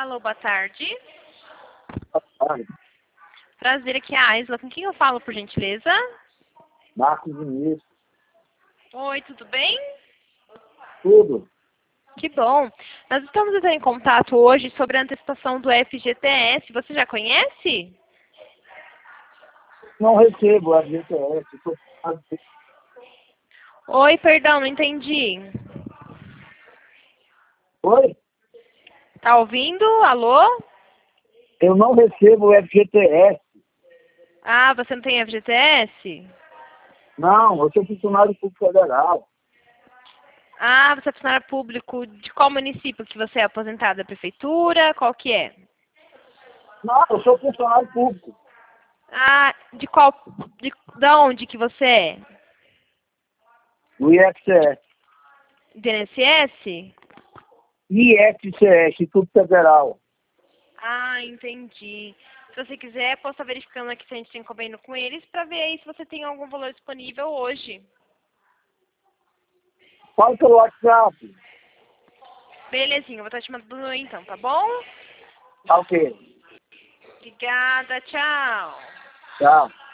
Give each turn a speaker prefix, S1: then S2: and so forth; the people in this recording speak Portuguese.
S1: Alô, boa tarde.
S2: Olha,
S1: Prazer, aqui é a Aisla. Com quem eu falo, por gentileza?
S2: Marcos Vinícius,
S1: Oi, tudo bem?
S2: tudo.
S1: Que bom. Nós estamos entrando em contato hoje sobre a antecipação do FGTS. Você já conhece?
S2: Não recebo a GTS.
S1: Oi, perdão, não entendi.
S2: Oi?
S1: Tá ouvindo? Alô?
S2: Eu não recebo o FGTS.
S1: Ah, você não tem FGTS?
S2: Não, eu sou funcionário público federal.
S1: Ah, você é funcionário público de qual município que você é aposentado? Da prefeitura? Qual que é?
S2: Não, eu sou funcionário público.
S1: Ah, de qual... Da onde que você é?
S2: Do IFCS.
S1: Do INSS?
S2: IFCS, Instituto Federal.
S1: Ah, entendi. Se você quiser, posso estar verificando aqui se a gente tem convênio com eles para ver aí se você tem algum valor disponível hoje.
S2: Fala pelo WhatsApp.
S1: Belezinha, eu vou estar te mandando então, tá bom?
S2: Tá ok.
S1: Obrigada, tchau.
S2: Tchau.